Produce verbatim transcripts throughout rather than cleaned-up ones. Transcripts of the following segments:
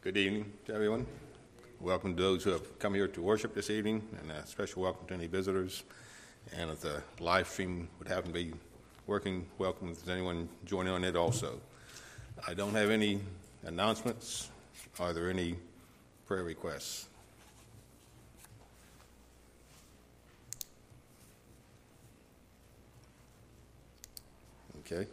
Good evening to everyone. Welcome to those who have come here to worship this evening, and a special welcome to any visitors. And if the live stream would happen to be working, welcome if there's anyone joining on it also. I don't have any announcements. Are there any prayer requests? Okay.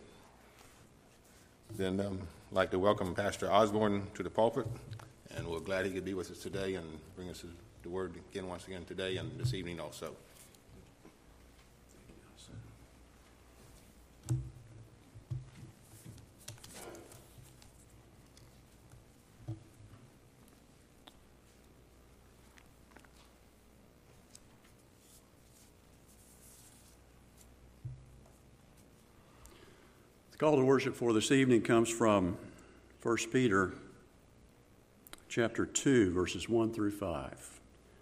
Then um, I'd like to welcome Pastor Osborne to the pulpit, and we're glad he could be with us today and bring us the word again once again today and this evening also. The call to worship for this evening comes from First Peter chapter two, verses one through five.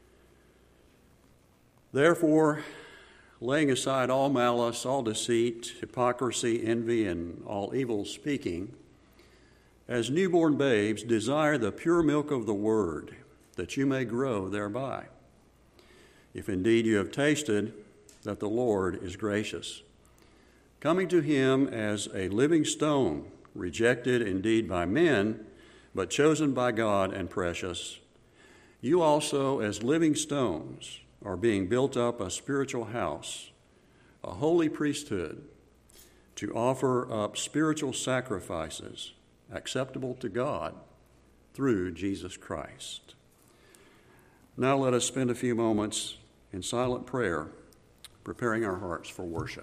Therefore, laying aside all malice, all deceit, hypocrisy, envy, and all evil speaking, as newborn babes, desire the pure milk of the word, that you may grow thereby, if indeed you have tasted that the Lord is gracious. Coming to him as a living stone, rejected indeed by men, but chosen by God and precious, you also as living stones are being built up a spiritual house, a holy priesthood, to offer up spiritual sacrifices acceptable to God through Jesus Christ. Now let us spend a few moments in silent prayer, preparing our hearts for worship.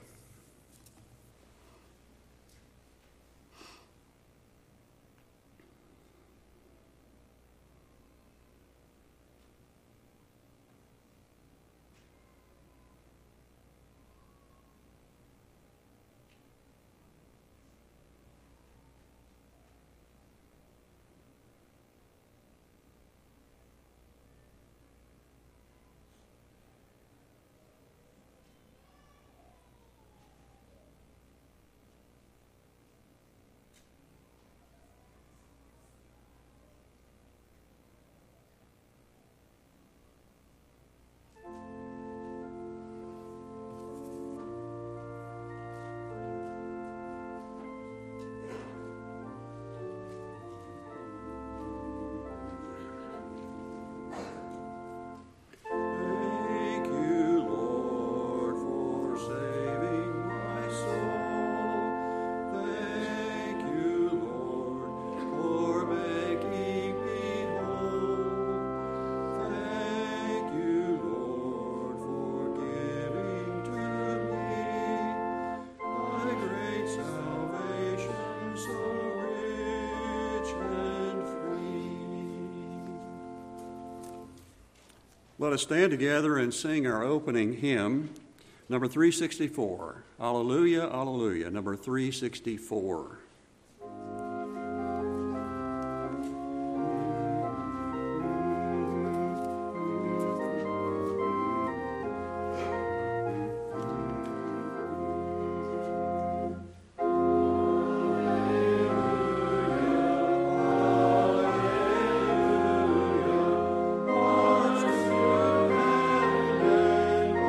Let us stand together and sing our opening hymn, number three sixty-four. Alleluia, alleluia, number three sixty-four.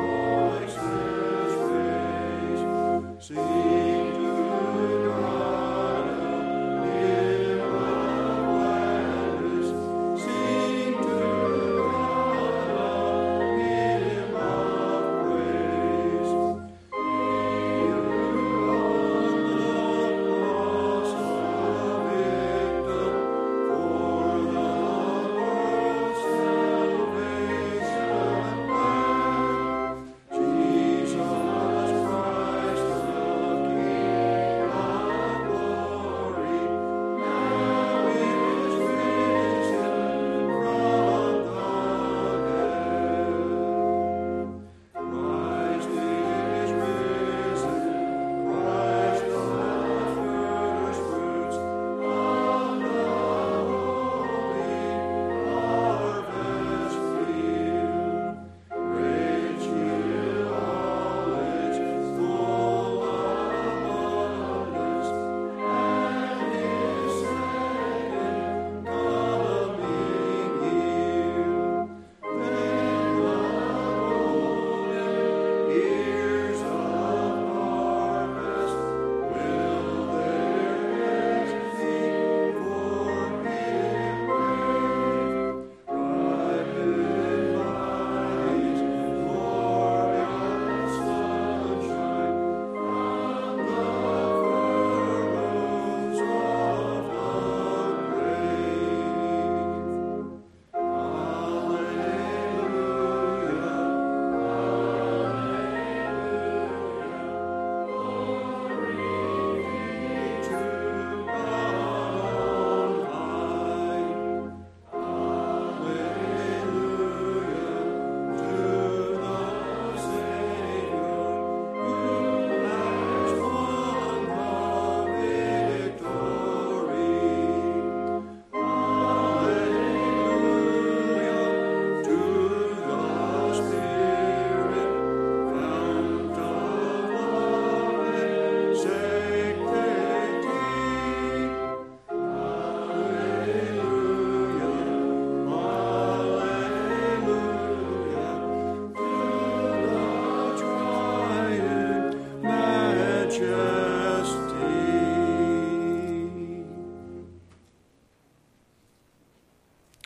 Sing to God.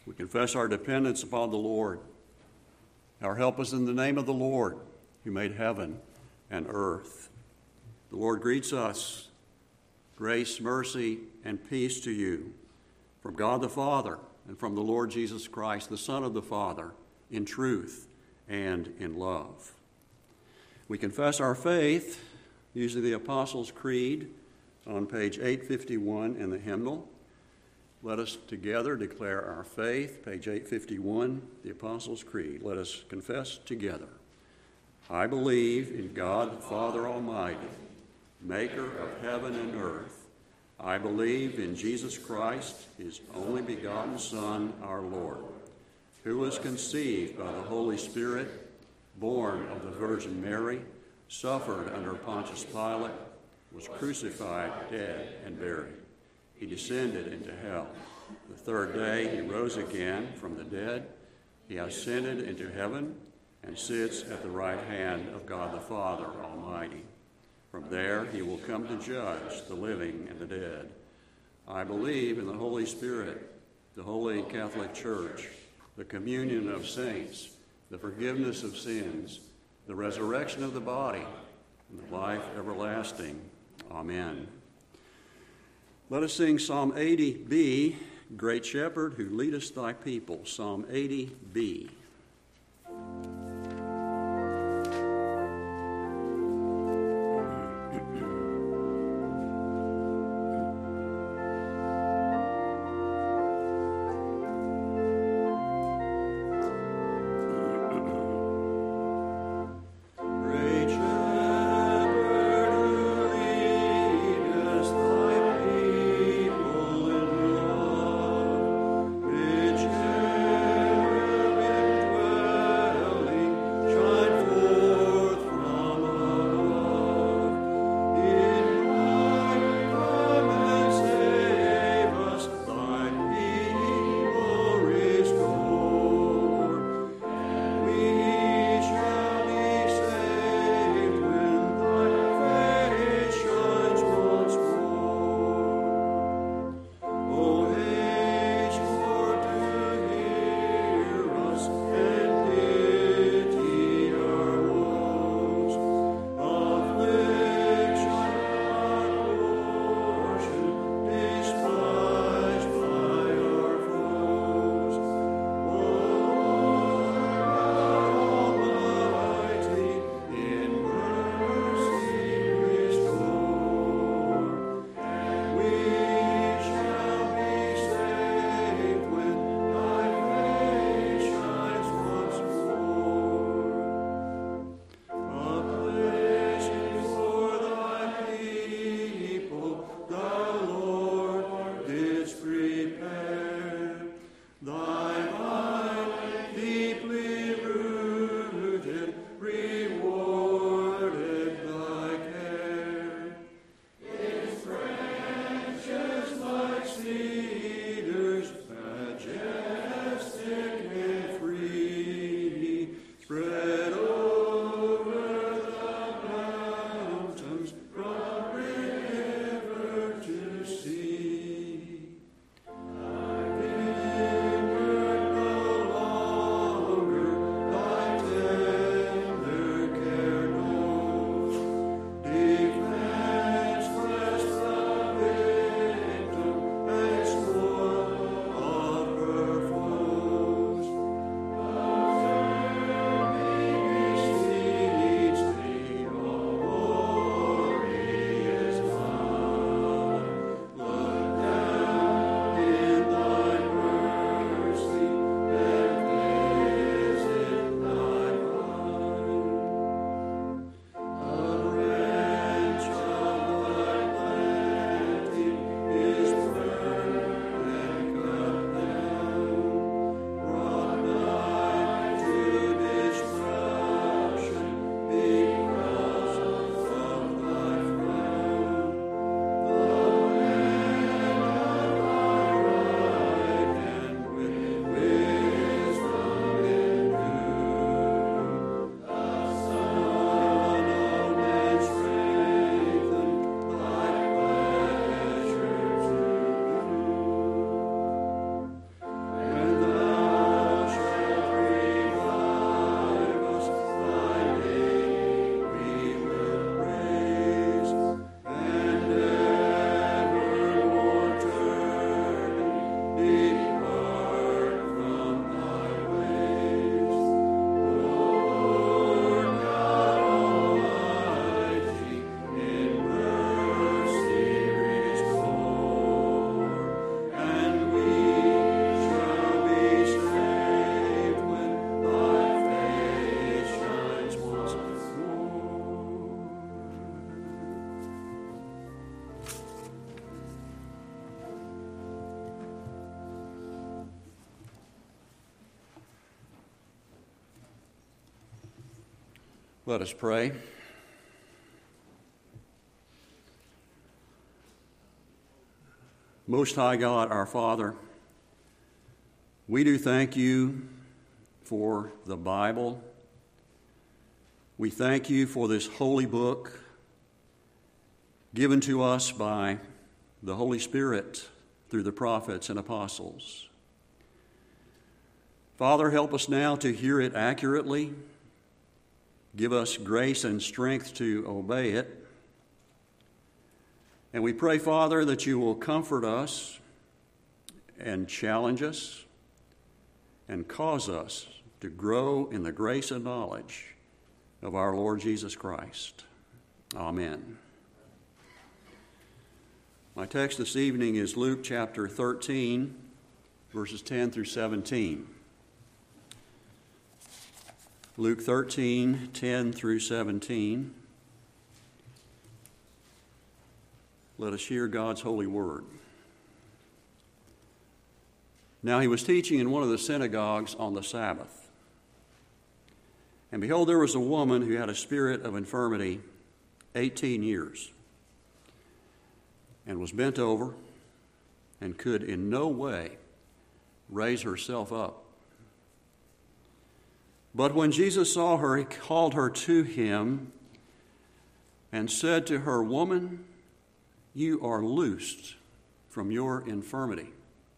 We confess our dependence upon the Lord. Our help is in the name of the Lord, who made heaven and earth. The Lord greets us. Grace, mercy, and peace to you from God the Father and from the Lord Jesus Christ, the Son of the Father, in truth and in love. We confess our faith using the Apostles' Creed on page eight fifty-one in the hymnal. Let us together declare our faith, page eight fifty-one, the Apostles' Creed. Let us confess together. I believe in God the Father Almighty, maker of heaven and earth. I believe in Jesus Christ, his only begotten Son, our Lord, who was conceived by the Holy Spirit, born of the Virgin Mary, suffered under Pontius Pilate, was crucified, dead, and buried. He descended into hell. The third day he rose again from the dead. He ascended into heaven and sits at the right hand of God the Father Almighty. From there he will come to judge the living and the dead. I believe in the Holy Spirit, the Holy Catholic Church, the communion of saints, the forgiveness of sins, the resurrection of the body, and the life everlasting. Amen. Let us sing Psalm eighty B, Great Shepherd, who leadest thy people. Psalm eighty B. Which Let us pray. Most High God, our Father, we do thank you for the Bible. We thank you for this holy book given to us by the Holy Spirit through the prophets and apostles. Father, help us now to hear it accurately. Give us grace and strength to obey it. And we pray, Father, that you will comfort us and challenge us and cause us to grow in the grace and knowledge of our Lord Jesus Christ. Amen. My text this evening is Luke chapter thirteen, verses ten through seventeen. Luke thirteen, ten through seventeen. Let us hear God's holy word. Now he was teaching in one of the synagogues on the Sabbath. And behold, there was a woman who had a spirit of infirmity eighteen years, and was bent over, and could in no way raise herself up. But when Jesus saw her, he called her to him and said to her, "Woman, you are loosed from your infirmity."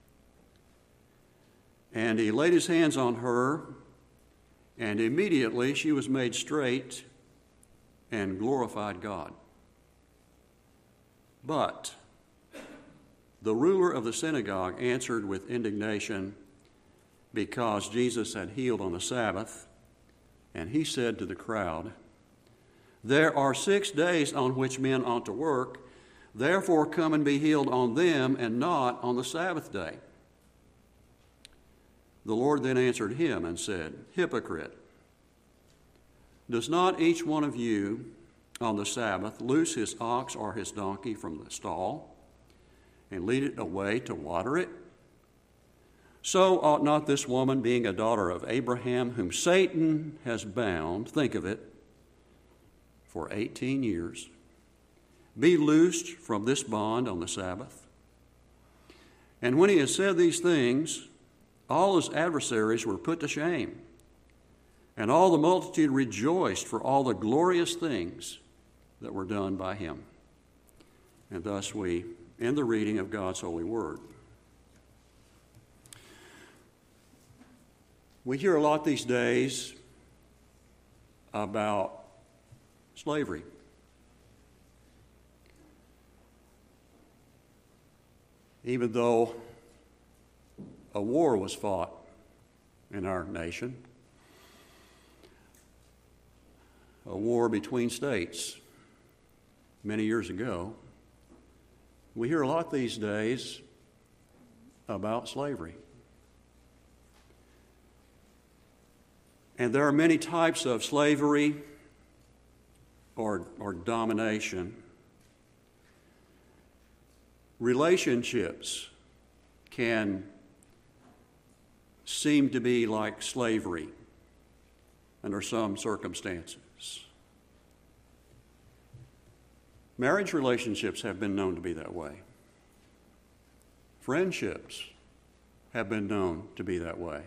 And he laid his hands on her, and immediately she was made straight and glorified God. But the ruler of the synagogue answered with indignation because Jesus had healed on the Sabbath, and he said to the crowd, "There are six days on which men ought to work. Therefore come and be healed on them and not on the Sabbath day." The Lord then answered him and said, "Hypocrite, does not each one of you on the Sabbath loose his ox or his donkey from the stall and lead it away to water it? So ought not this woman, being a daughter of Abraham, whom Satan has bound, think of it, for eighteen years, be loosed from this bond on the Sabbath?" And when he had said these things, all his adversaries were put to shame, and all the multitude rejoiced for all the glorious things that were done by him. And thus we end the reading of God's holy word. We hear a lot these days about slavery. Even though a war was fought in our nation, a war between states many years ago, we hear a lot these days about slavery. And there are many types of slavery or, or domination. Relationships can seem to be like slavery under some circumstances. Marriage relationships have been known to be that way. Friendships have been known to be that way.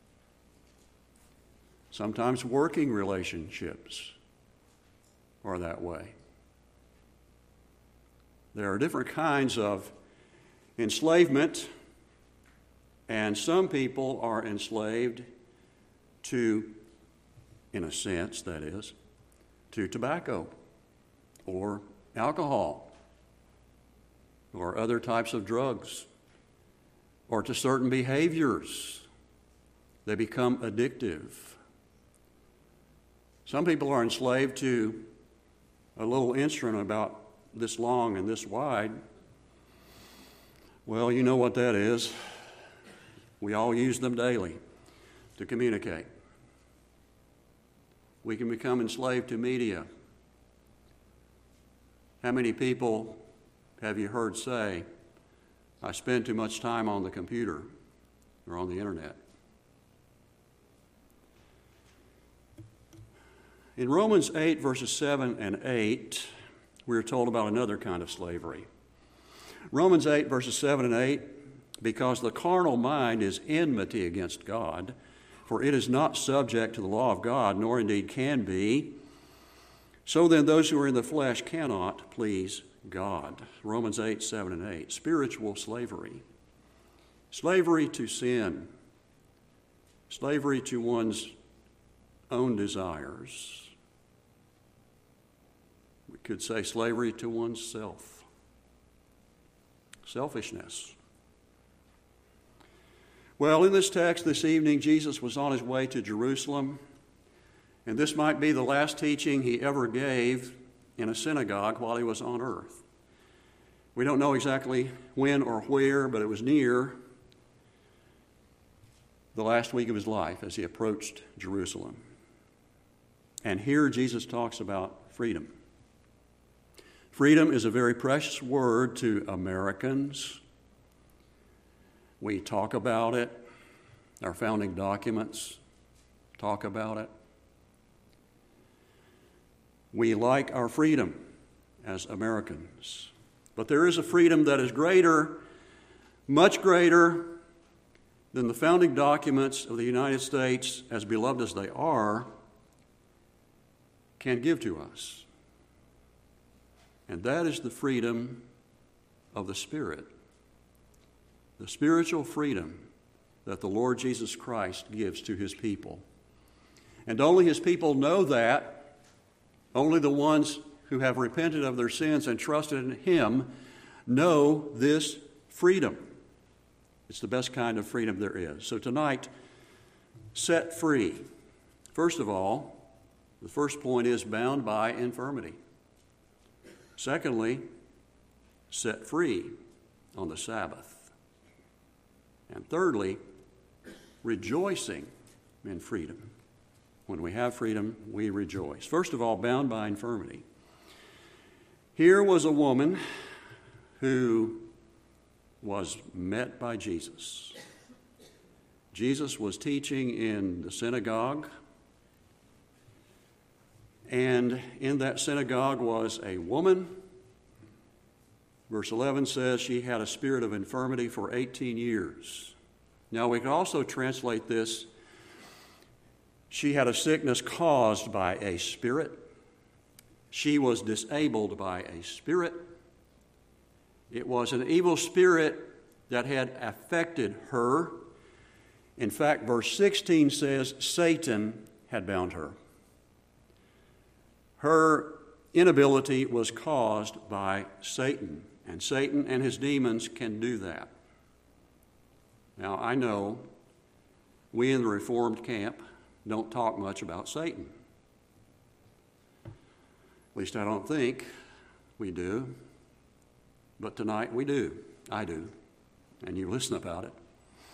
Sometimes working relationships are that way. There are different kinds of enslavement, and some people are enslaved to, in a sense, that is, to tobacco or alcohol or other types of drugs or to certain behaviors. They become addictive. Some people are enslaved to a little instrument about this long and this wide. Well, you know what that is. We all use them daily to communicate. We can become enslaved to media. How many people have you heard say, "I spend too much time on the computer or on the internet"? In Romans eight, verses seven and eight, we're told about another kind of slavery. Romans eight, verses seven and eight, because the carnal mind is enmity against God, for it is not subject to the law of God, nor indeed can be. So then those who are in the flesh cannot please God. Romans eight, seven and eight. Spiritual slavery. Slavery to sin. Slavery to one's own desires. We could say slavery to one's self. Selfishness. Well, in this text this evening, Jesus was on his way to Jerusalem, and this might be the last teaching he ever gave in a synagogue while he was on earth. We don't know exactly when or where, but it was near the last week of his life as he approached Jerusalem. And here Jesus talks about freedom. Freedom is a very precious word to Americans. We talk about it. Our founding documents talk about it. We like our freedom as Americans. But there is a freedom that is greater, much greater than the founding documents of the United States, as beloved as they are, can give to us. And that is the freedom of the Spirit. The spiritual freedom that the Lord Jesus Christ gives to his people. And only his people know that. Only the ones who have repented of their sins and trusted in him know this freedom. It's the best kind of freedom there is. So tonight, set free. First of all, the first point is bound by infirmity. Secondly, set free on the Sabbath. And thirdly, rejoicing in freedom. When we have freedom, we rejoice. First of all, bound by infirmity. Here was a woman who was met by Jesus. Jesus was teaching in the synagogue, and in that synagogue was a woman. Verse eleven says she had a spirit of infirmity for eighteen years. Now we can also translate this, she had a sickness caused by a spirit. She was disabled by a spirit. It was an evil spirit that had affected her. In fact, verse sixteen says Satan had bound her. Her inability was caused by Satan, and Satan and his demons can do that. Now, I know we in the Reformed camp don't talk much about Satan. At least I don't think we do. But tonight we do. I do. And you listen about it.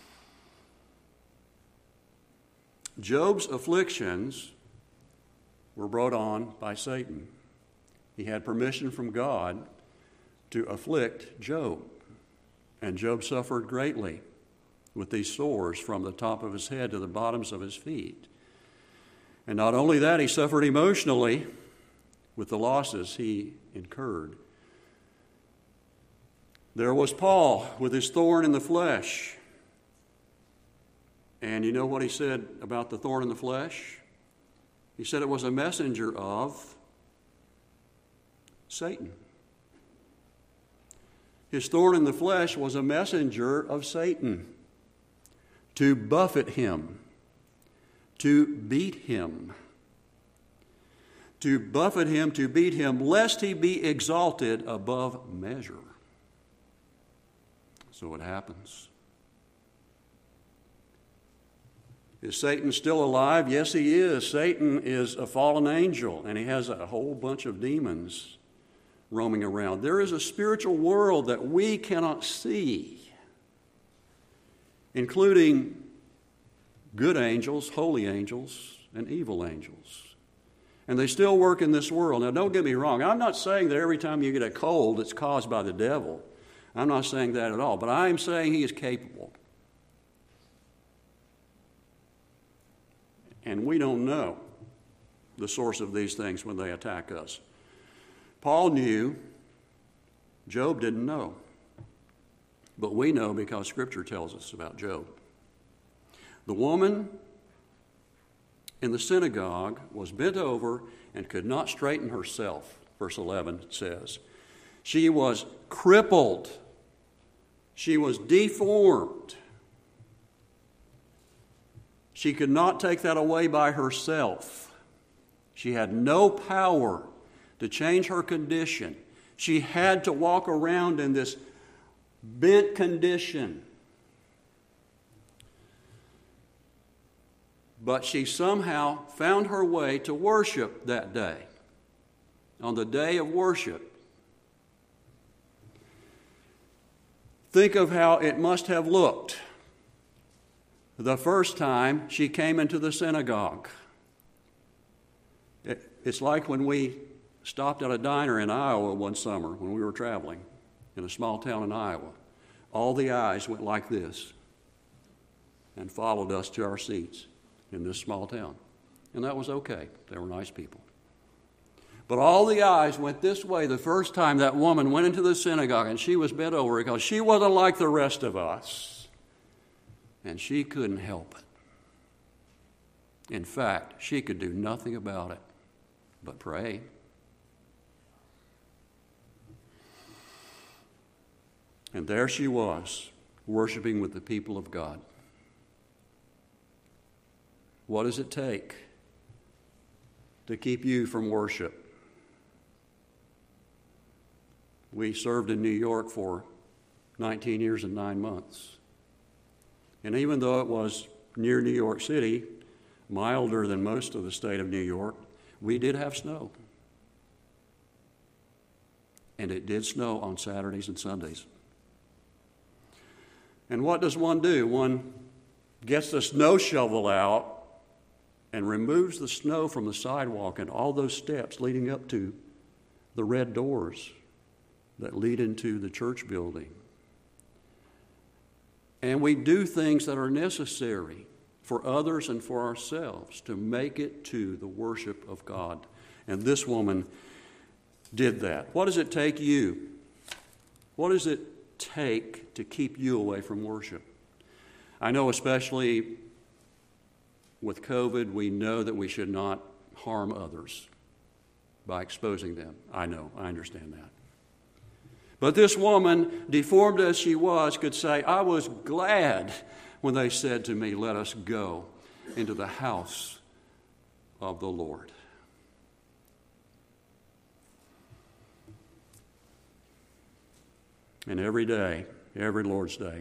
Job's afflictions were brought on by Satan. He had permission from God to afflict Job. And Job suffered greatly with these sores from the top of his head to the bottoms of his feet. And not only that, he suffered emotionally with the losses he incurred. There was Paul with his thorn in the flesh. And you know what he said about the thorn in the flesh? He said it was a messenger of Satan. His thorn in the flesh was a messenger of Satan to buffet him, to beat him, to buffet him, to beat him, lest he be exalted above measure. So it happens. Is Satan still alive? Yes, he is. Satan is a fallen angel, and he has a whole bunch of demons roaming around. There is a spiritual world that we cannot see, including good angels, holy angels, and evil angels. And they still work in this world. Now, don't get me wrong. I'm not saying that every time you get a cold, it's caused by the devil. I'm not saying that at all. But I am saying he is capable. And we don't know the source of these things when they attack us. Paul knew, Job didn't know. But we know because Scripture tells us about Job. The woman in the synagogue was bent over and could not straighten herself, verse eleven says. She was crippled. She was deformed. She could not take that away by herself. She had no power to change her condition. She had to walk around in this bent condition. But she somehow found her way to worship that day, on the day of worship. Think of how it must have looked the first time she came into the synagogue. It, it's like when we stopped at a diner in Iowa one summer when we were traveling in a small town in Iowa. All the eyes went like this and followed us to our seats in this small town. And that was okay. They were nice people. But all the eyes went this way the first time that woman went into the synagogue, and she was bent over because she wasn't like the rest of us. And she couldn't help it. In fact, she could do nothing about it but pray. And there she was, worshiping with the people of God. What does it take to keep you from worship? We served in New York for nineteen years and nine months. And even though it was near New York City, milder than most of the state of New York, we did have snow. And it did snow on Saturdays and Sundays. And what does one do? One gets the snow shovel out and removes the snow from the sidewalk and all those steps leading up to the red doors that lead into the church building. And we do things that are necessary for others and for ourselves to make it to the worship of God. And this woman did that. What does it take you? What does it take to keep you away from worship? I know especially with COVID, we know that we should not harm others by exposing them. I know, I understand that. But this woman, deformed as she was, could say, I was glad when they said to me, let us go into the house of the Lord. And every day, every Lord's Day,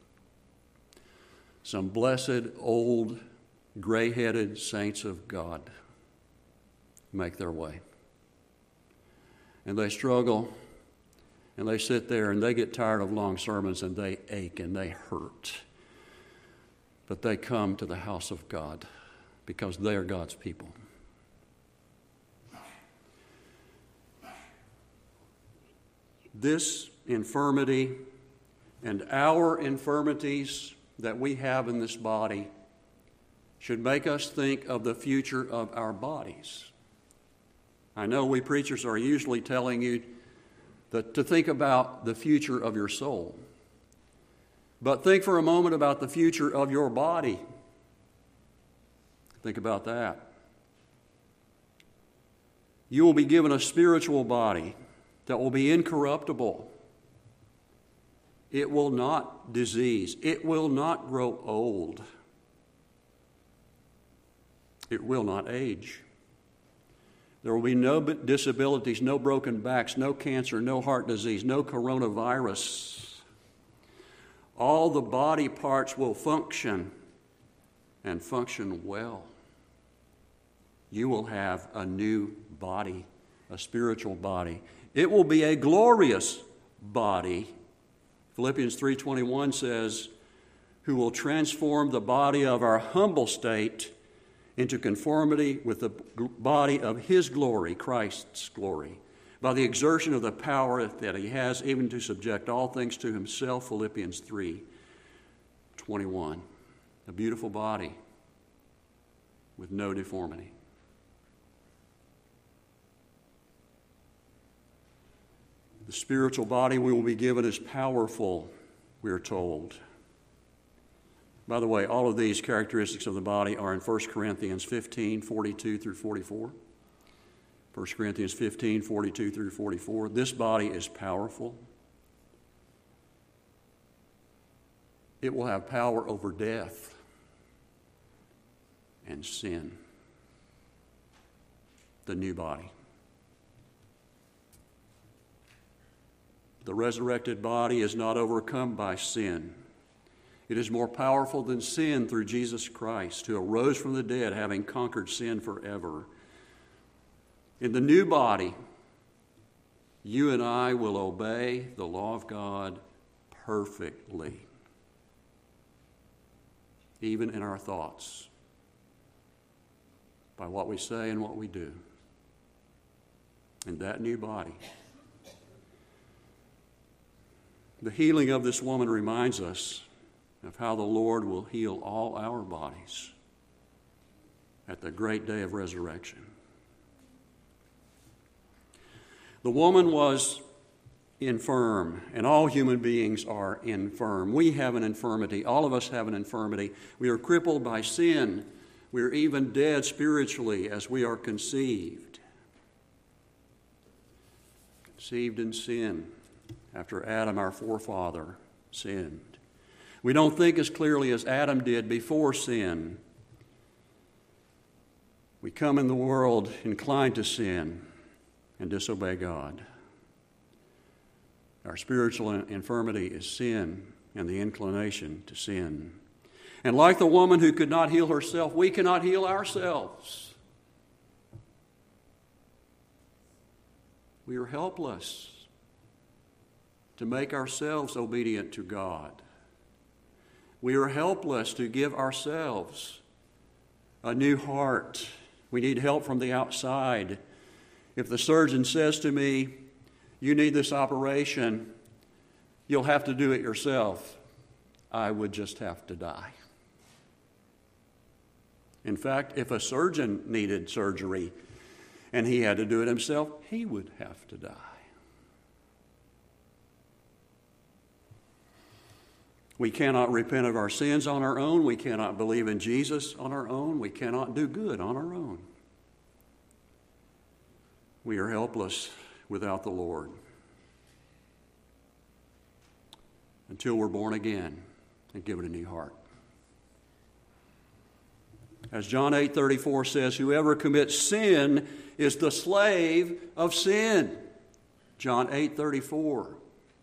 some blessed, old, gray-headed saints of God make their way. And they struggle, and they sit there, and they get tired of long sermons, and they ache, and they hurt. But they come to the house of God because they are God's people. This infirmity and our infirmities that we have in this body should make us think of the future of our bodies. I know we preachers are usually telling you that to think about the future of your soul. But think for a moment about the future of your body. Think about that. You will be given a spiritual body that will be incorruptible. It will not disease. It will not grow old. It will not age. There will be no disabilities, no broken backs, no cancer, no heart disease, no coronavirus. All the body parts will function and function well. You will have a new body, a spiritual body. It will be a glorious body. Philippians three twenty-one says, who will transform the body of our humble state into conformity with the body of his glory, Christ's glory, by the exertion of the power that he has even to subject all things to himself, Philippians three twenty-one. A beautiful body with no deformity. The spiritual body we will be given is powerful, we are told. By the way, all of these characteristics of the body are in First Corinthians fifteen, forty-two through forty-four. First Corinthians fifteen, forty-two through forty-four. This body is powerful. It will have power over death and sin. The new body. The resurrected body is not overcome by sin. It is more powerful than sin through Jesus Christ, who arose from the dead, having conquered sin forever. In the new body, you and I will obey the law of God perfectly, even in our thoughts, by what we say and what we do. In that new body. The healing of this woman reminds us of how the Lord will heal all our bodies at the great day of resurrection. The woman was infirm, and all human beings are infirm. We have an infirmity. All of us have an infirmity. We are crippled by sin. We are even dead spiritually as we are conceived. Conceived in sin. After Adam, our forefather, sinned. We don't think as clearly as Adam did before sin. We come in the world inclined to sin and disobey God. Our spiritual infirmity is sin and the inclination to sin. And like the woman who could not heal herself, we cannot heal ourselves. We are helpless to make ourselves obedient to God. We are helpless to give ourselves a new heart. We need help from the outside. If the surgeon says to me, you need this operation, you'll have to do it yourself, I would just have to die. In fact, if a surgeon needed surgery and he had to do it himself, he would have to die. We cannot repent of our sins on our own. We cannot believe in Jesus on our own. We cannot do good on our own. We are helpless without the Lord until we're born again and given a new heart. As John eight thirty-four says, whoever commits sin is the slave of sin. John eight thirty-four.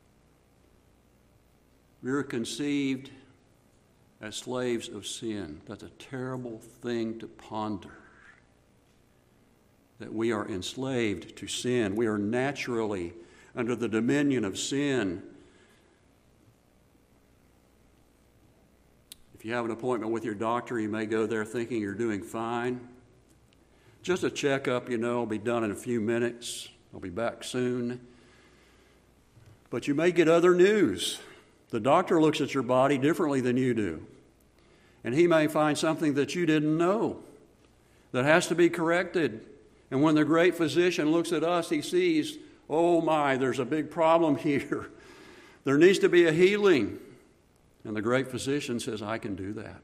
We are conceived as slaves of sin. That's a terrible thing to ponder. That we are enslaved to sin. We are naturally under the dominion of sin. If you have an appointment with your doctor, you may go there thinking you're doing fine. Just a checkup, you know, will be done in a few minutes. I'll be back soon. But you may get other news. The doctor looks at your body differently than you do. And he may find something that you didn't know that has to be corrected. And when the great physician looks at us, he sees, oh my, there's a big problem here. There needs to be a healing. And the great physician says, I can do that.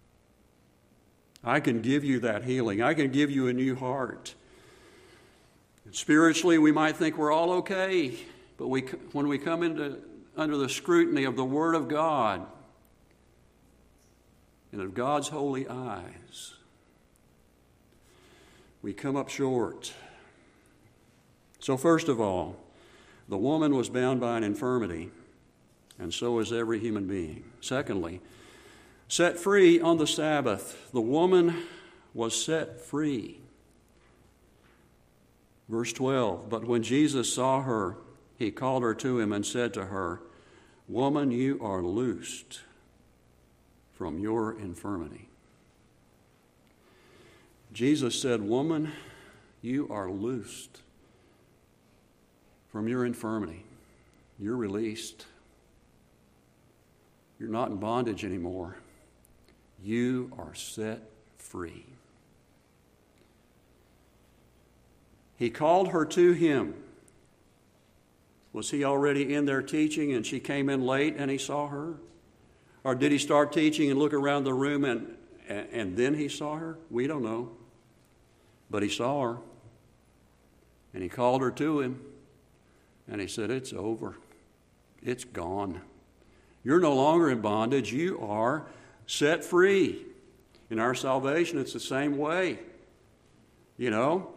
I can give you that healing. I can give you a new heart. And spiritually, we might think we're all okay. But we, when we come into under the scrutiny of the Word of God and of God's holy eyes, we come up short. So first of all, the woman was bound by an infirmity, and so is every human being. Secondly, set free on the Sabbath. The woman was set free. Verse twelve, but when Jesus saw her, he called her to him and said to her, woman, you are loosed from your infirmity. Jesus said, woman, you are loosed from your infirmity. You're released. You're not in bondage anymore. You are set free. He called her to him. Was he already in there teaching and she came in late and he saw her? Or did he start teaching and look around the room and, and, and then he saw her? We don't know. But he saw her. And he called her to him. And he said, it's over. It's gone. You're no longer in bondage. You are set free. In our salvation, it's the same way. You know,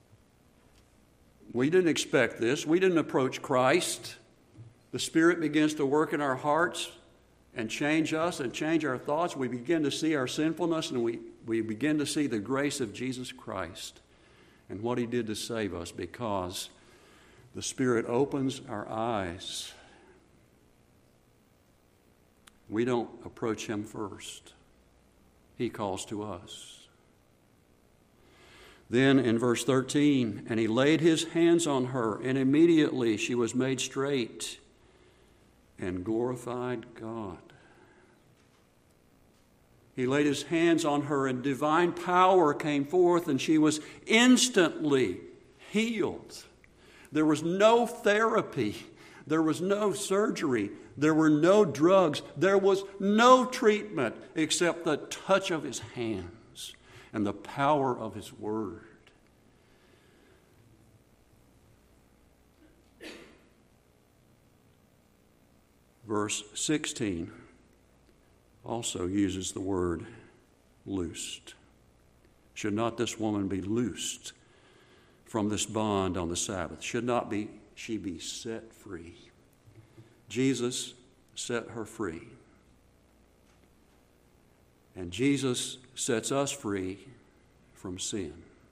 we didn't expect this. We didn't approach Christ. The Spirit begins to work in our hearts and change us and change our thoughts. We begin to see our sinfulness, and we, we begin to see the grace of Jesus Christ and what he did to save us, because the Spirit opens our eyes. We don't approach him first. He calls to us. Then in verse thirteen, and he laid his hands on her, and immediately she was made straight and glorified God. He laid his hands on her, and divine power came forth, and she was instantly healed. There was no therapy. There was no surgery. There were no drugs. There was no treatment except the touch of his hands and the power of his word. Verse sixteen also uses the word loosed. Should not this woman be loosed from this bond on the Sabbath? Should not be she be set free? Jesus set her free. And Jesus sets us free from sin.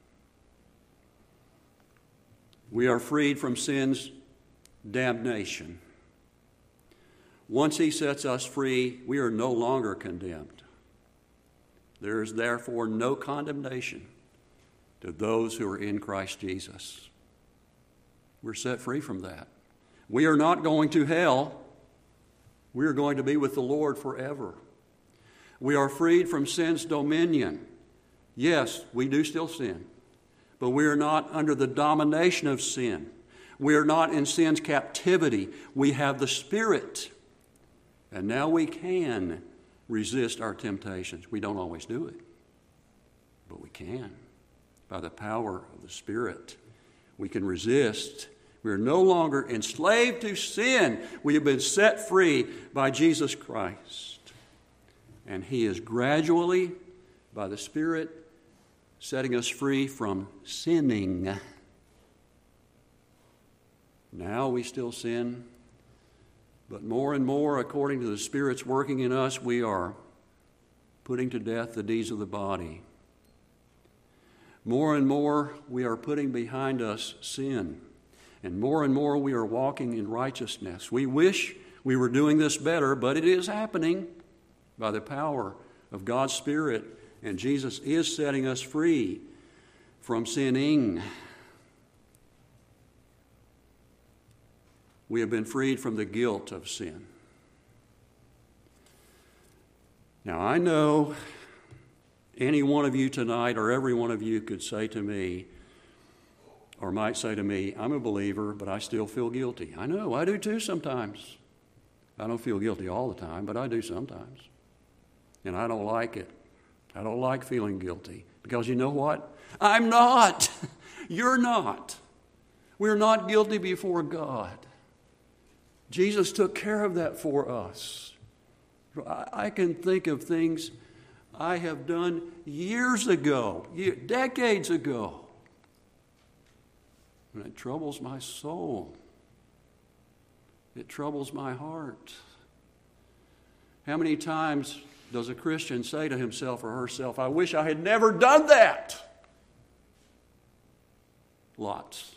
We are freed from sin's damnation. Once he sets us free, we are no longer condemned. There is therefore no condemnation to those who are in Christ Jesus. We're set free from that. We are not going to hell. We are going to be with the Lord forever. We are freed from sin's dominion. Yes, we do still sin, but we are not under the domination of sin. We are not in sin's captivity. We have the Spirit. And now we can resist our temptations. We don't always do it, but we can. By the power of the Spirit, we can resist. We are no longer enslaved to sin. We have been set free by Jesus Christ. And he is gradually, by the Spirit, setting us free from sinning. Now we still sin, but more and more, according to the Spirit's working in us, we are putting to death the deeds of the body. More and more, we are putting behind us sin. And more and more, we are walking in righteousness. We wish we were doing this better, but it is happening by the power of God's Spirit. And Jesus is setting us free from sinning. We have been freed from the guilt of sin. Now, I know any one of you tonight, or every one of you, could say to me, or might say to me, I'm a believer, but I still feel guilty. I know, I do too sometimes. I don't feel guilty all the time, but I do sometimes. And I don't like it. I don't like feeling guilty. Because you know what? I'm not. You're not. We're not guilty before God. Jesus took care of that for us. I can think of things I have done years ago, decades ago, and it troubles my soul. It troubles my heart. How many times does a Christian say to himself or herself, I wish I had never done that? Lots.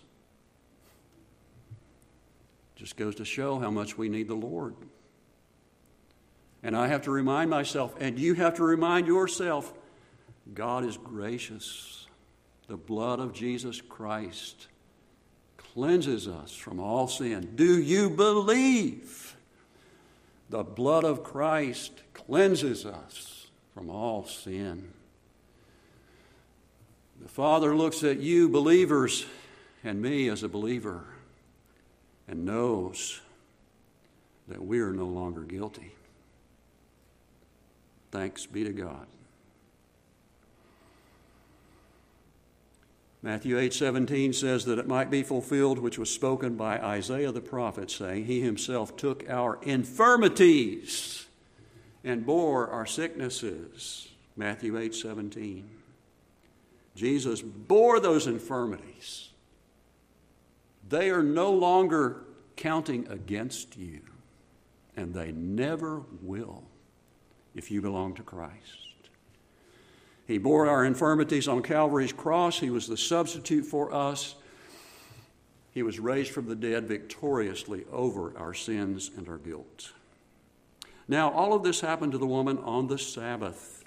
Just goes to show how much we need the Lord. And I have to remind myself, and you have to remind yourself, God is gracious. The blood of Jesus Christ cleanses us from all sin. Do you believe? The blood of Christ cleanses us from all sin. The Father looks at you believers and me as a believer, and knows that we are no longer guilty. Thanks be to God. Matthew eight seventeen says that it might be fulfilled which was spoken by Isaiah the prophet, saying, He himself took our infirmities and bore our sicknesses. Matthew eight seventeen. Jesus bore those infirmities. They are no longer counting against you, and they never will if you belong to Christ. He bore our infirmities on Calvary's cross. He was the substitute for us. He was raised from the dead victoriously over our sins and our guilt. Now, all of this happened to the woman on the Sabbath.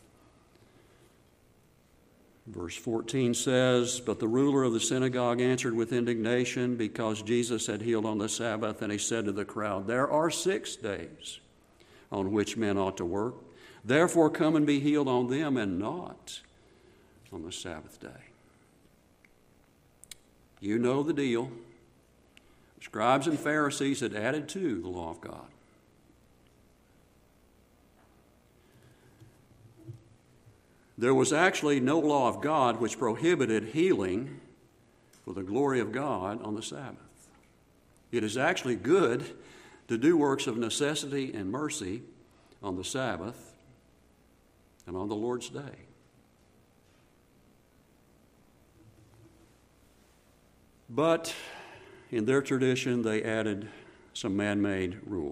Verse fourteen says, But the ruler of the synagogue answered with indignation because Jesus had healed on the Sabbath, and he said to the crowd, There are six days on which men ought to work. Therefore come and be healed on them and not on the Sabbath day. You know the deal. Scribes and Pharisees had added to the law of God. There was actually no law of God which prohibited healing for the glory of God on the Sabbath. It is actually good to do works of necessity and mercy on the Sabbath and on the Lord's day. But in their tradition, they added some man-made rules.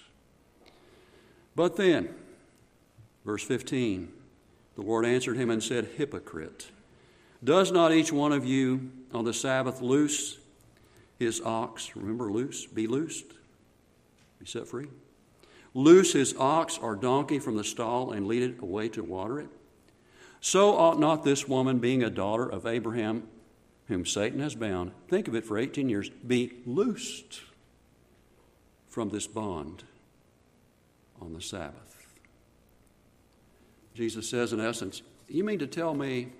But then, verse fifteen, the Lord answered him and said, Hypocrite, does not each one of you on the Sabbath loose his ox? Remember, loose, be loosed, be set free. Loose his ox or donkey from the stall and lead it away to water it? So ought not this woman, being a daughter of Abraham, whom Satan has bound, think of it for eighteen years, be loosed from this bond on the Sabbath. Jesus says, in essence, you mean to tell me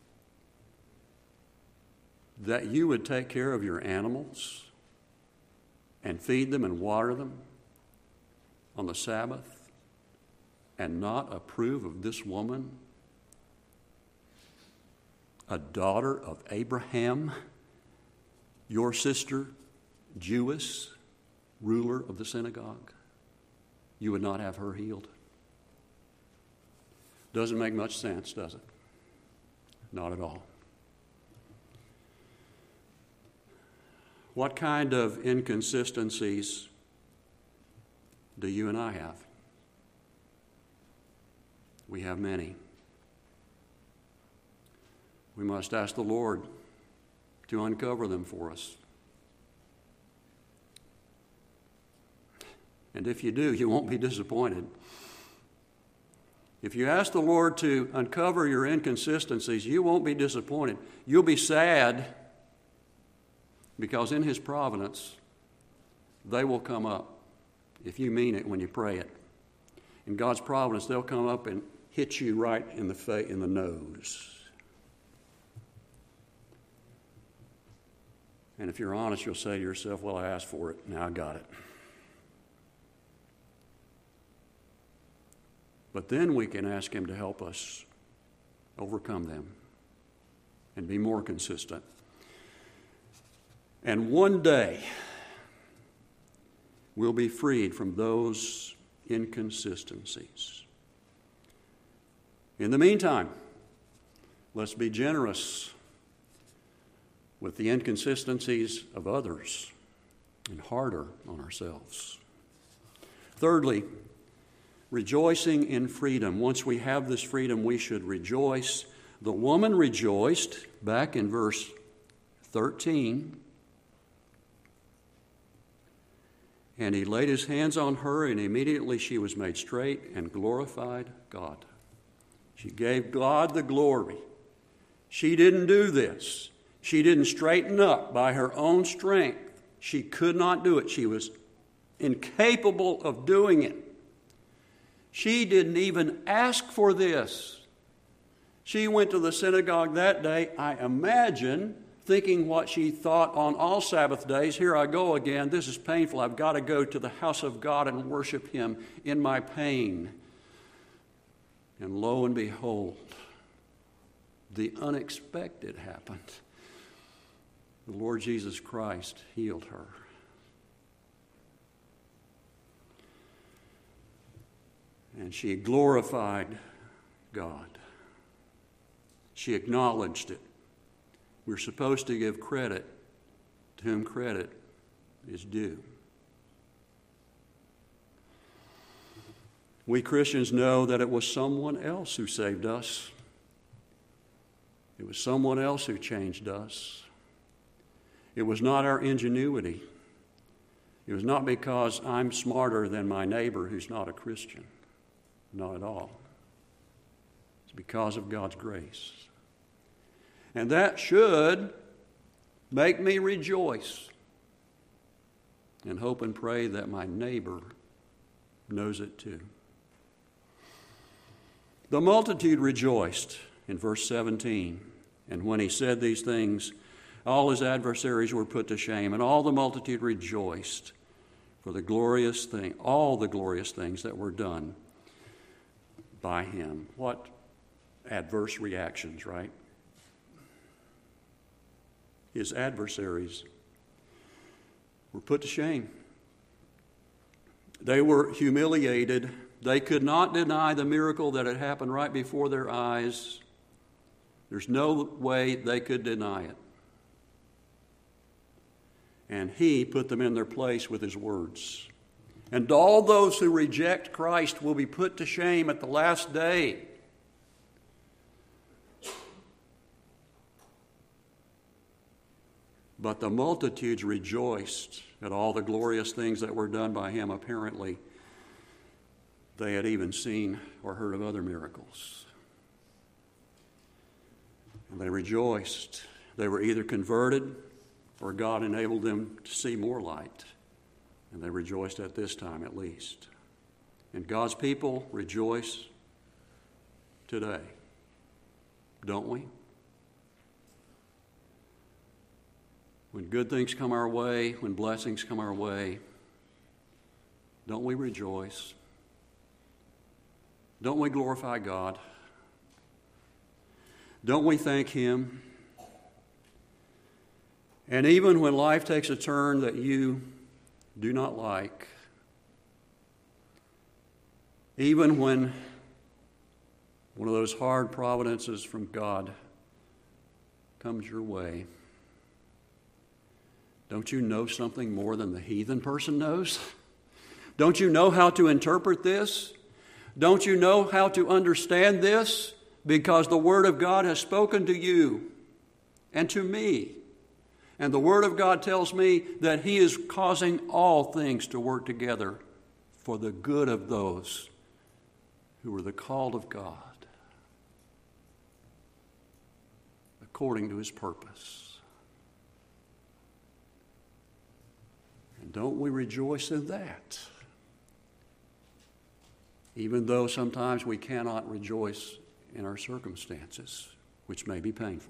that you would take care of your animals and feed them and water them on the Sabbath and not approve of this woman, a daughter of Abraham, your sister, Jewess, ruler of the synagogue? You would not have her healed? Doesn't make much sense, does it? Not at all. What kind of inconsistencies do you and I have? We have many. We must ask the Lord to uncover them for us. And if you do, you won't be disappointed. If you ask the Lord to uncover your inconsistencies, you won't be disappointed. You'll be sad because in His providence, they will come up if you mean it when you pray it. In God's providence, they'll come up and hit you right in the fa- in the nose. And if you're honest, you'll say to yourself, well, I asked for it, now I got it. But then we can ask Him to help us overcome them and be more consistent. And one day, we'll be freed from those inconsistencies. In the meantime, let's be generous with the inconsistencies of others and harder on ourselves. Thirdly, rejoicing in freedom. Once we have this freedom, we should rejoice. The woman rejoiced back in verse thirteen. And he laid his hands on her, and immediately she was made straight and glorified God. She gave God the glory. She didn't do this. She didn't straighten up by her own strength. She could not do it. She was incapable of doing it. She didn't even ask for this. She went to the synagogue that day, I imagine, thinking what she thought on all Sabbath days. Here I go again. This is painful. I've got to go to the house of God and worship Him in my pain. And lo and behold, the unexpected happened. The Lord Jesus Christ healed her. And she glorified God. She acknowledged it. We're supposed to give credit to whom credit is due. We Christians know that it was someone else who saved us. It was someone else who changed us. It was not our ingenuity. It was not because I'm smarter than my neighbor who's not a Christian. Not at all. It's because of God's grace. And that should make me rejoice and hope and pray that my neighbor knows it too. The multitude rejoiced in verse seventeen. And when he said these things, all his adversaries were put to shame, and all the multitude rejoiced for the glorious thing, all the glorious things that were done by him. What adverse reactions, right? His adversaries were put to shame. They were humiliated. They could not deny the miracle that had happened right before their eyes. There's no way they could deny it. And he put them in their place with his words. And all those who reject Christ will be put to shame at the last day. But the multitudes rejoiced at all the glorious things that were done by him. Apparently, they had even seen or heard of other miracles. And they rejoiced. They were either converted or God enabled them to see more light. And they rejoiced at this time at least. And God's people rejoice today, don't we? When good things come our way, when blessings come our way, don't we rejoice? Don't we glorify God? Don't we thank Him? And even when life takes a turn that you do not like, even when one of those hard providences from God comes your way, don't you know something more than the heathen person knows? Don't you know how to interpret this? Don't you know how to understand this? Because the Word of God has spoken to you and to me. And the Word of God tells me that He is causing all things to work together for the good of those who are the called of God, according to His purpose. And don't we rejoice in that? Even though sometimes we cannot rejoice in our circumstances, which may be painful.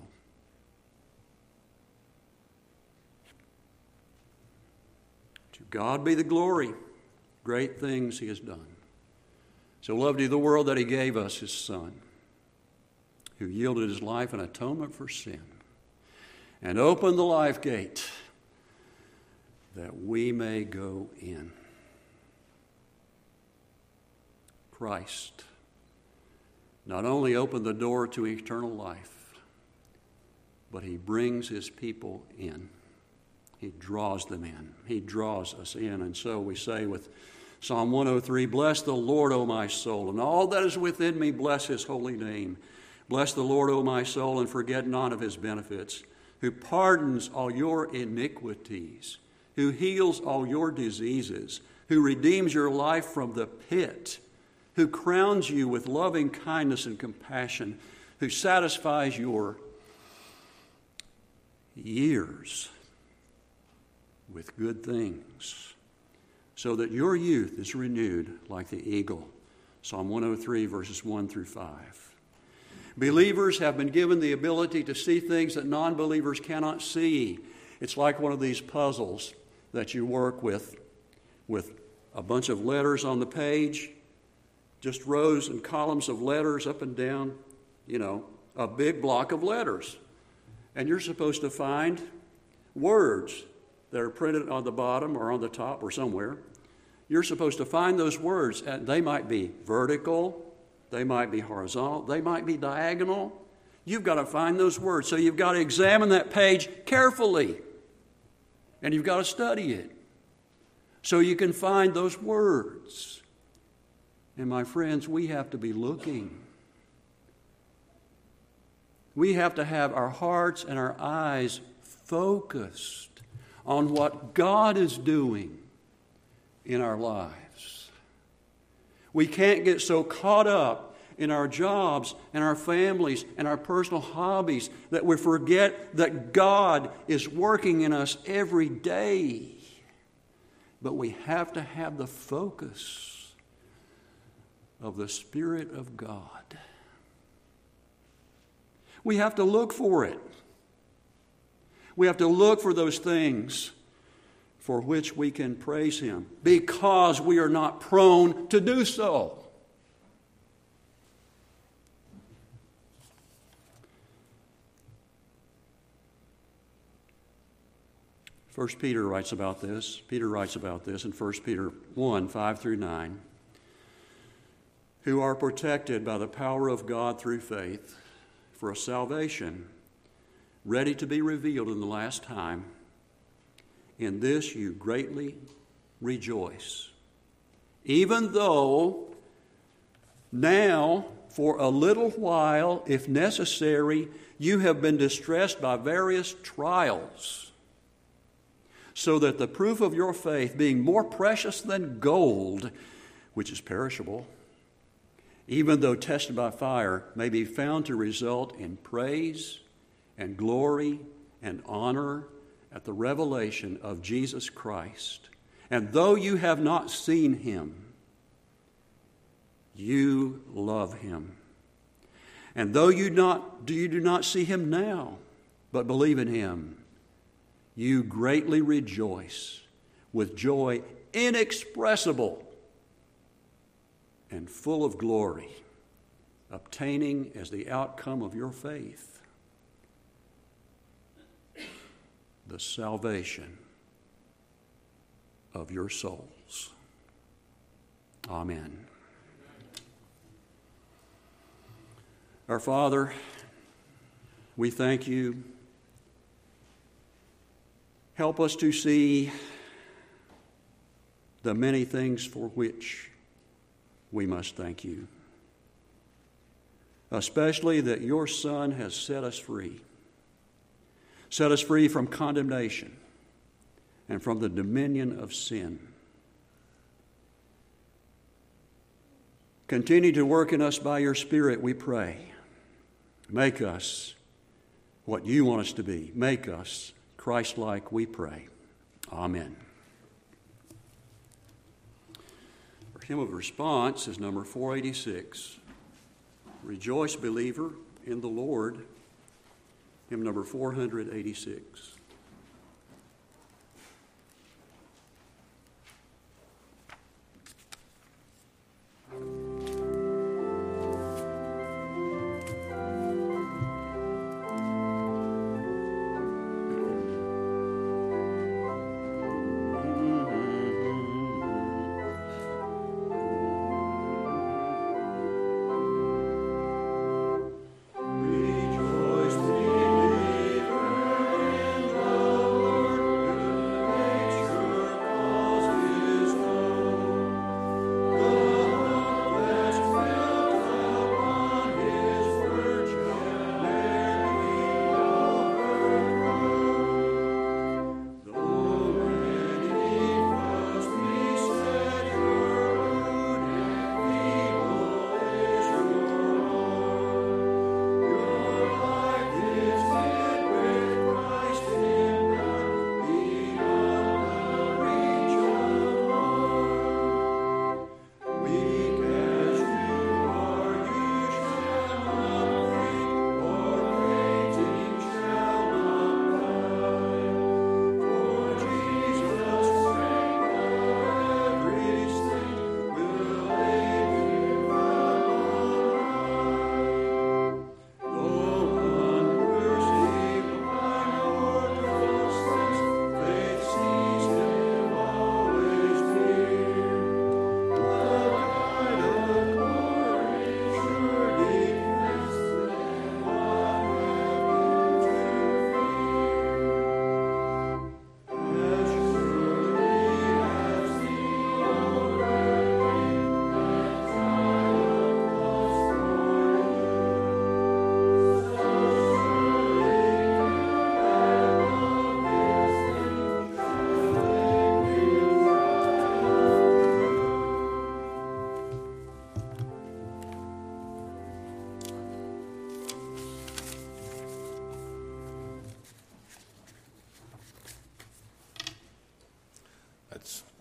To God be the glory. Great things He has done. So loved He the world that He gave us His Son, who yielded His life in atonement for sin, and opened the life gate that we may go in. Christ not only opened the door to eternal life, but He brings His people in. He draws them in. He draws us in. And so we say with Psalm one oh three, "Bless the Lord, O my soul, and all that is within me, bless His holy name. Bless the Lord, O my soul, and forget not of His benefits, who pardons all your iniquities, who heals all your diseases, who redeems your life from the pit, who crowns you with loving kindness and compassion, who satisfies your years with good things, so that your youth is renewed like the eagle." Psalm one oh three, verses one through five. Believers have been given the ability to see things that non-believers cannot see. It's like one of these puzzles that you work with, with a bunch of letters on the page, just rows and columns of letters up and down, you know, a big block of letters. And you're supposed to find words that are printed on the bottom or on the top or somewhere. You're supposed to find those words, and they might be vertical, they might be horizontal, they might be diagonal. You've got to find those words. So you've got to examine that page carefully, and you've got to study it so you can find those words. And my friends, we have to be looking. We have to have our hearts and our eyes focused on what God is doing in our lives. We can't get so caught up in our jobs and our families and our personal hobbies that we forget that God is working in us every day. But we have to have the focus of the Spirit of God. We have to look for it. We have to look for those things for which we can praise Him, because we are not prone to do so. First Peter writes about this. Peter writes about this in First Peter one, five through nine. Who are protected by the power of God through faith for a salvation ready to be revealed in the last time. In this you greatly rejoice, even though now, for a little while, if necessary, you have been distressed by various trials, so that the proof of your faith, being more precious than gold, which is perishable, even though tested by fire, may be found to result in praise and glory and honor at the revelation of Jesus Christ. And though you have not seen Him, you love Him. And though you not you do not see Him now, but believe in Him, you greatly rejoice with joy inexpressible and full of glory, obtaining as the outcome of your faith the salvation of your souls. Amen. Our Father, we thank You. Help us to see the many things for which we must thank You, especially that Your Son has set us free. Set us free from condemnation and from the dominion of sin. Continue to work in us by Your Spirit, we pray. Make us what You want us to be. Make us Christ-like, we pray. Amen. Our hymn of response is number four eighty-six. Rejoice, believer, in the Lord. Hymn number four eighty-six. Rejoice, believer,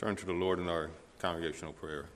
turn to the Lord in our congregational prayer.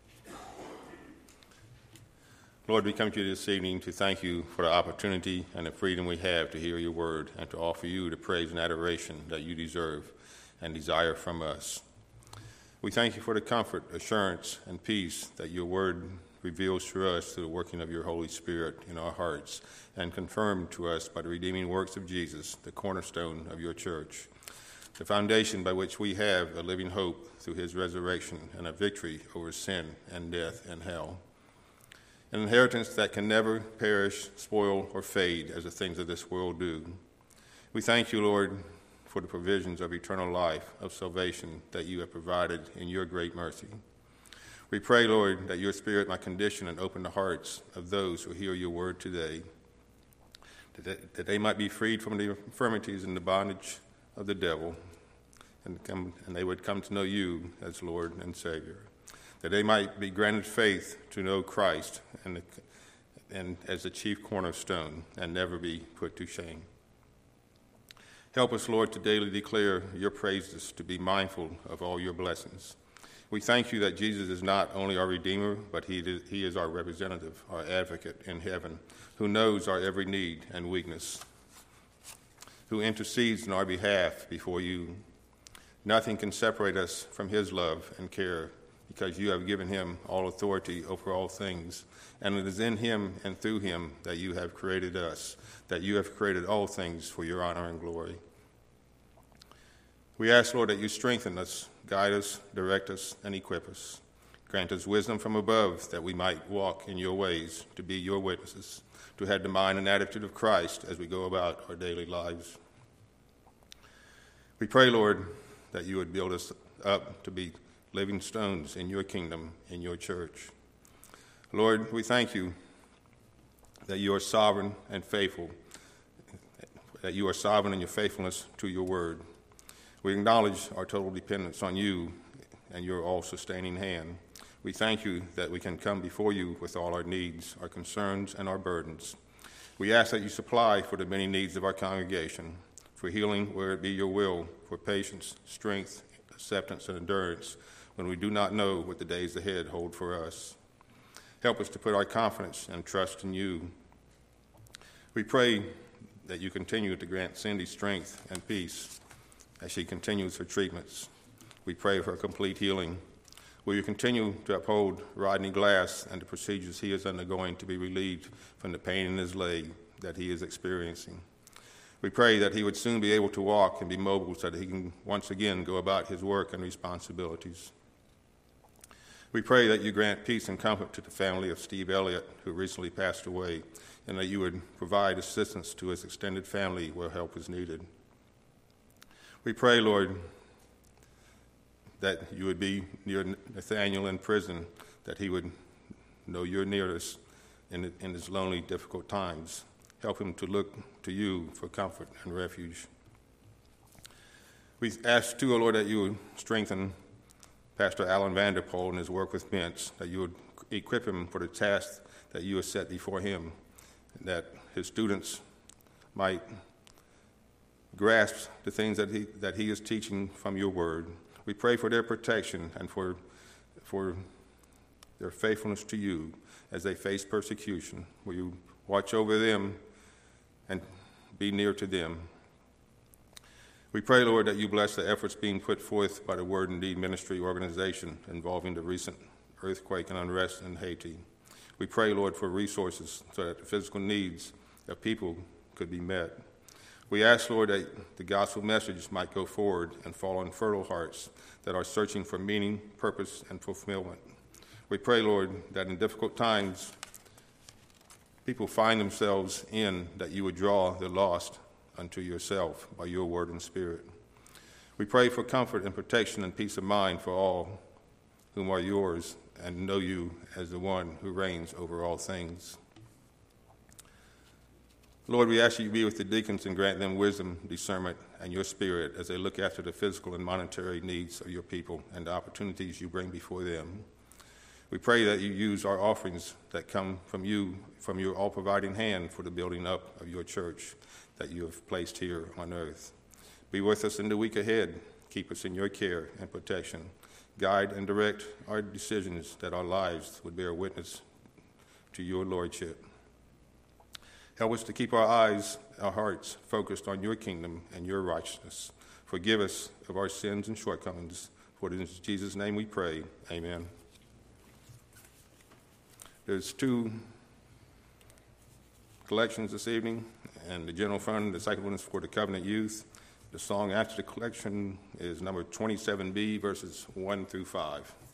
Lord, we come to you this evening to thank you for the opportunity and the freedom we have to hear your word and to offer you the praise and adoration that you deserve and desire from us. We thank you for the comfort, assurance, and peace that your word reveals to us through the working of your Holy Spirit in our hearts and confirmed to us by the redeeming works of Jesus, the cornerstone of your church, the foundation by which we have a living hope through his resurrection and a victory over sin and death and hell. An inheritance that can never perish, spoil, or fade as the things of this world do. We thank you, Lord, for the provisions of eternal life, of salvation that you have provided in your great mercy. We pray, Lord, that your Spirit might condition and open the hearts of those who hear your word today, that they, that they might be freed from the infirmities and the bondage of the devil, and, come, and they would come to know you as Lord and Savior, that they might be granted faith to know Christ and, the, and as the chief cornerstone and never be put to shame. Help us, Lord, to daily declare your praises, to be mindful of all your blessings. We thank you that Jesus is not only our Redeemer, but he is, he is our representative, our advocate in heaven, who knows our every need and weakness, who intercedes in our behalf before you. Nothing can separate us from his love and care, because you have given him all authority over all things, and it is in him and through him that you have created us, that you have created all things for your honor and glory. We ask, Lord, that you strengthen us, guide us, direct us, and equip us. Grant us wisdom from above, that we might walk in your ways, to be your witnesses, to have the mind and attitude of Christ as we go about our daily lives. We pray, Lord, that you would build us up to be living stones in your kingdom, in your church. Lord, we thank you that you are sovereign and faithful, that you are sovereign in your faithfulness to your word. We acknowledge our total dependence on you and your all-sustaining hand. We thank you that we can come before you with all our needs, our concerns, and our burdens. We ask that you supply for the many needs of our congregation, for healing where it be your will, for patience, strength, acceptance, and endurance when we do not know what the days ahead hold for us. Help us to put our confidence and trust in you. We pray that you continue to grant Cindy strength and peace as she continues her treatments. We pray for complete healing. Will you continue to uphold Rodney Glass and the procedures he is undergoing to be relieved from the pain in his leg that he is experiencing? We pray that he would soon be able to walk and be mobile so that he can once again go about his work and responsibilities. We pray that you grant peace and comfort to the family of Steve Elliott, who recently passed away, and that you would provide assistance to his extended family where help is needed. We pray, Lord, that you would be near Nathaniel in prison, that he would know your nearness in, in his lonely, difficult times. Help him to look to you for comfort and refuge. We ask, too, O Lord, that you would strengthen Pastor Alan Vanderpool in his work with Bents, that you would equip him for the task that you have set before him, and that his students might grasp the things that he, that he is teaching from your word. We pray for their protection and for, for their faithfulness to you as they face persecution. Will you watch over them and be near to them? We pray, Lord, that you bless the efforts being put forth by the Word and Deed Ministry organization involving the recent earthquake and unrest in Haiti. We pray, Lord, for resources so that the physical needs of people could be met. We ask, Lord, that the gospel message might go forward and fall on fertile hearts that are searching for meaning, purpose, and fulfillment. We pray, Lord, that in difficult times people find themselves in, that you would draw the lost unto yourself by your word and spirit. We pray for comfort and protection and peace of mind for all whom are yours and know you as the one who reigns over all things. Lord, we ask you to be with the deacons and grant them wisdom, discernment, and your spirit as they look after the physical and monetary needs of your people and the opportunities you bring before them. We pray that you use our offerings that come from you, from your all-providing hand for the building up of your church that you have placed here on earth. Be with us in the week ahead. Keep us in your care and protection. Guide and direct our decisions, that our lives would bear witness to your lordship. Help us to keep our eyes, our hearts focused on your kingdom and your righteousness. Forgive us of our sins and shortcomings. For it is in Jesus' name we pray. Amen. There's two collections this evening, and the general fund, the second one is for the Covenant Youth. The song after the collection is number twenty-seven B, verses one through five.